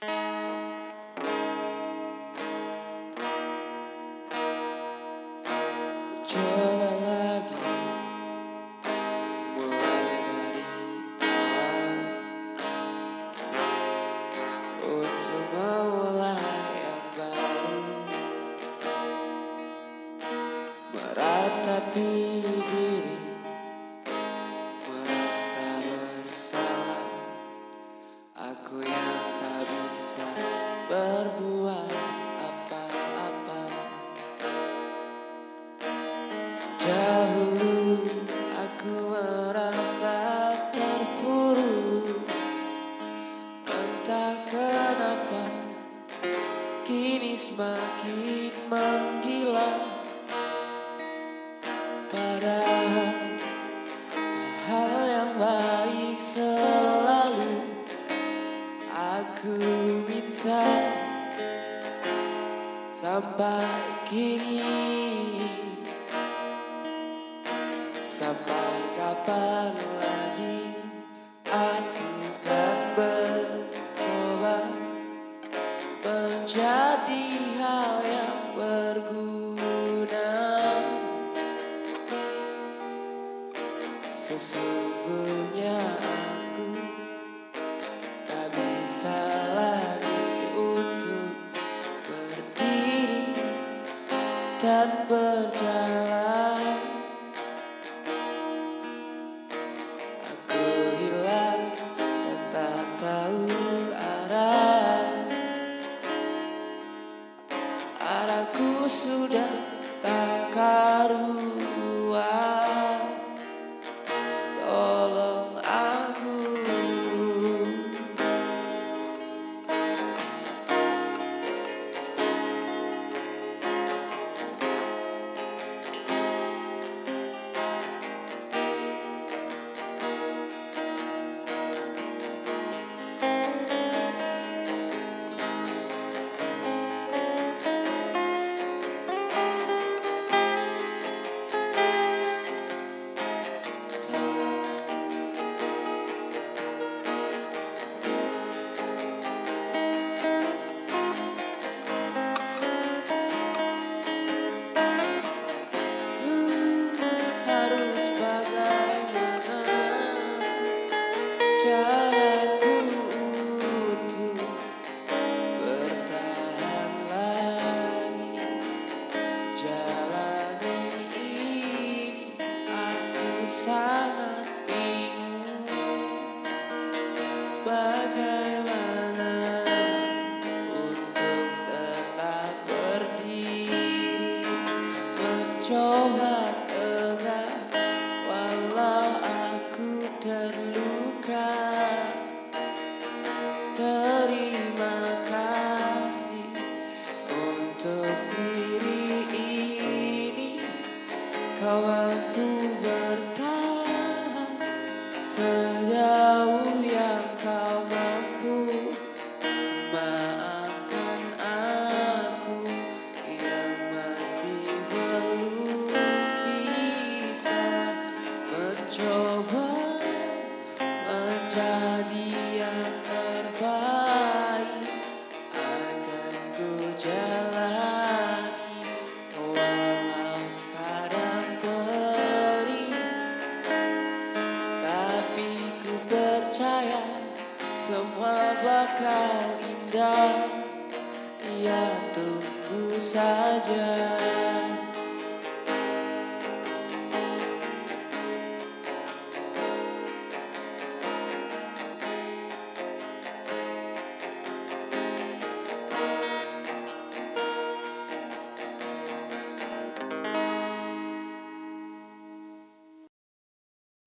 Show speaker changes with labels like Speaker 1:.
Speaker 1: Coba lagi, mulai dari awal untuk memulai yang baru, meratapi diri, merasa bersalah. Aku yang tak bisa berbuat apa-apa. Dahulu aku merasa terpuruk, entah kenapa kini semakin menggila. Padahal hal yang baik selalu aku minta. Sampai kini, sampai kapan lagi aku kan mencoba menjadi hal yang berguna. Sesungguhnya aku tak bisa lagi untuk berdiri dan berjalan. Aku hilang dan tak tahu arahku sudah tak karuan. Tolong aku. Caraku untuk bertahan lagi jalani ini, aku sangat bingung bagaimana untuk tetap berdiri, mencoba tegak walau aku terluka. Terima kasih untuk diri ini, kau mampu bertahan sejauh yang kau mampu. Maafkan aku yang masih belum bisa mencoba menjadi yang terbaik. Akan ku jalani walau kadang perih, tapi ku percaya semua bakal indah. Ya tunggu saja.